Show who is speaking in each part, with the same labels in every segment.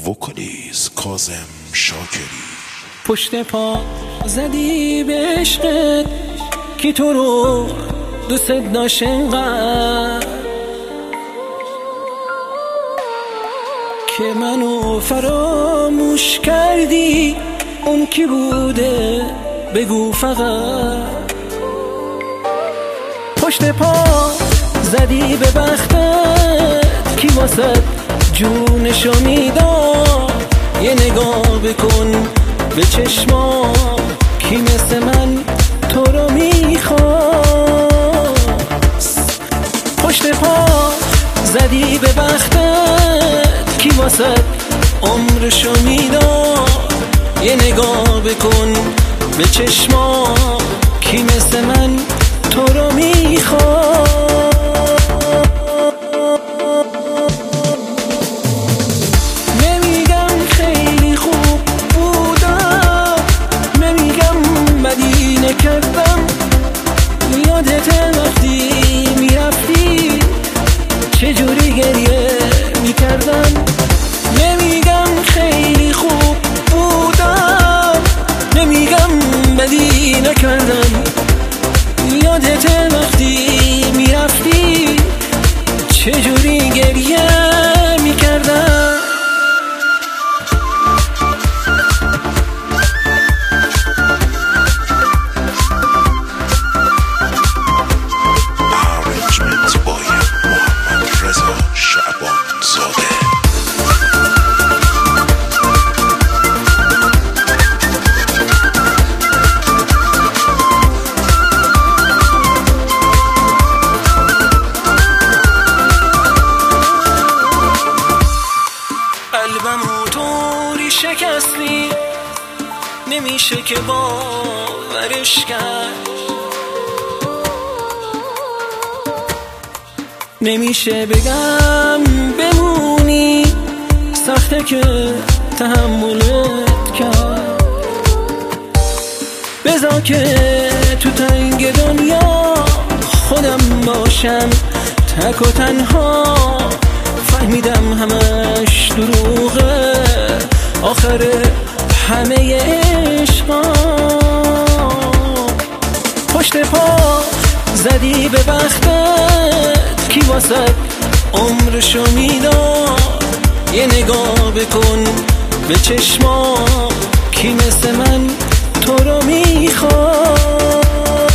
Speaker 1: وکالیست کاظم شاکری.
Speaker 2: پشت پا زدی به عشقت کی تو رو دوست داشت انقدر که منو فراموش کردی. اون کی بوده بگو فقط. پشت پا زدی به بختت کی واسه جونشو میداد. یه نگاه بکن به چشما کی مثل من تو رو میخواست. پشت پا زدی به بختت کی واسه عمرشو میداد. یه نگاه بکن به چشما کی مثل من تو رو میخواد. نمیگم خیلی خوب بودم، نمیگم بدی نکردم. یادت وقتی میرفتی چجوری گریه میکردم. نمیگم خیلی خوب بودم، نمیگم بدی نکردم. یادت وقتی میرفتی چجوری گریه میکردم.
Speaker 1: Arrangement by محمد رضا شعبان زاده.
Speaker 2: قلبمو طوری شکستی نمیشه که باورش کرد. نمیشه بگم بمونی سخته که تحملت کرد. بذار که تو تنگ دنیا خودم باشم تک و تنها. فهمیدم همش دروغه آخر همه عشقا. پشت پا زدی به بختت کی واسه عمرشو میداد. یه نگاه بکن به چشما کی مثل من تو رو میخواد.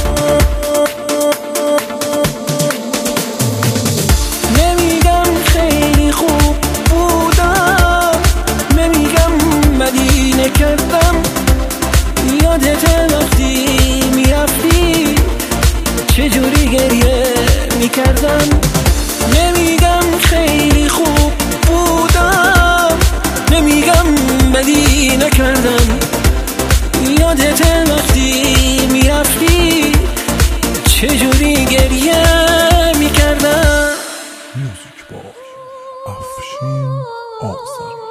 Speaker 2: نمیگم خیلی خوب بودم، نمیگم بدی نکردم. یادت وقتی میرفتی چجوری گریه میکردم. نمیگم خیلی خوب بودم، نمیگم بدی نکردم. یادت وقتی میرفتی چجوری گریه میکردم.
Speaker 1: موزیک با افشین آذری.